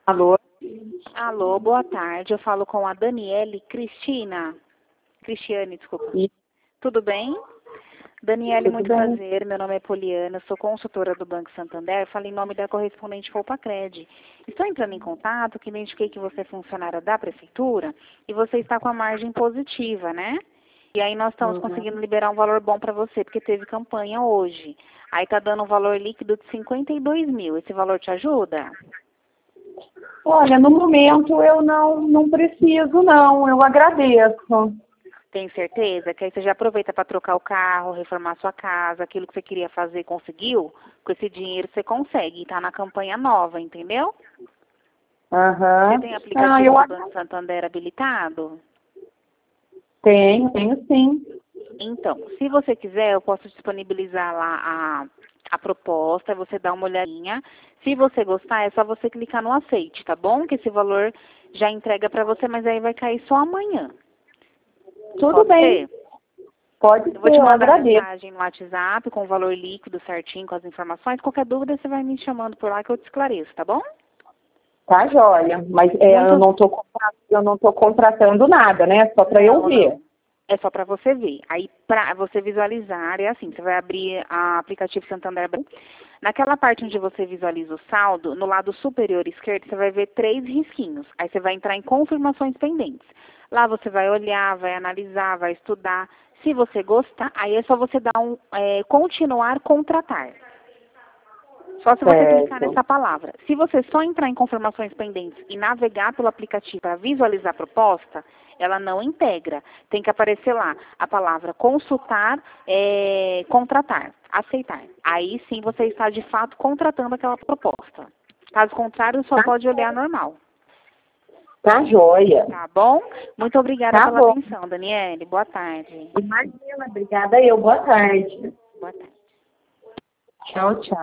Alô? Alô, boa tarde. Eu falo com a Daniele Cristiane, desculpa. Sim, Tudo bem? Daniele, tudo muito bem. prazer. Meu nome é Poliana, sou consultora do Banco Santander. Falo em nome da correspondente Colpacred. Estou entrando em contato, que identifiquei que você é funcionária da Prefeitura e você está com a margem positiva, né? E aí nós estamos Uhum. conseguindo liberar um valor bom para você, porque teve campanha hoje. Aí tá dando um valor líquido de 52 mil. Esse valor te ajuda? Olha, no momento eu não preciso, não. Eu agradeço. Tem certeza? Que aí você já aproveita para trocar o carro, reformar sua casa, aquilo que você queria fazer e conseguiu, com esse dinheiro você consegue. E tá na campanha nova, entendeu? Você Aham. tem Ah, aplicativo do Banco Santander habilitado? tenho sim. Então, se você quiser, eu posso disponibilizar lá a proposta, você dá uma olhadinha. Se você gostar, é só você clicar no aceite, tá bom? Que esse valor já entrega para você, mas aí vai cair só amanhã. Tudo Pode bem. ser? Pode Eu vou ser, te eu mandar agradeço. mensagem no WhatsApp com o valor líquido certinho, com as informações. Qualquer dúvida, você vai me chamando por lá que eu te esclareço, tá bom? Tá, joia. Mas Muito. eu não tô contratando nada, né? Só para eu Não, ver. não. É só para você ver. Aí, para você visualizar, é assim, você vai abrir o aplicativo Santander Bank. Naquela parte onde você visualiza o saldo, no lado superior esquerdo, você vai ver 3 risquinhos. Aí você vai entrar em confirmações pendentes. Lá você vai olhar, vai analisar, vai estudar. Se você gostar, aí é só você dar continuar contratar. Só se você clicar Certo. nessa palavra. Se você só entrar em confirmações pendentes e navegar pelo aplicativo para visualizar a proposta, ela não integra. Tem que aparecer lá a palavra consultar, contratar, aceitar. Aí sim você está de fato contratando aquela proposta. Caso contrário, só Tá, pode olhar normal. tá joia. Tá bom? Muito obrigada Tá pela bom. atenção, Daniele. Boa tarde. Imagina, obrigada eu. Boa tarde. Boa tarde. Tchau, tchau.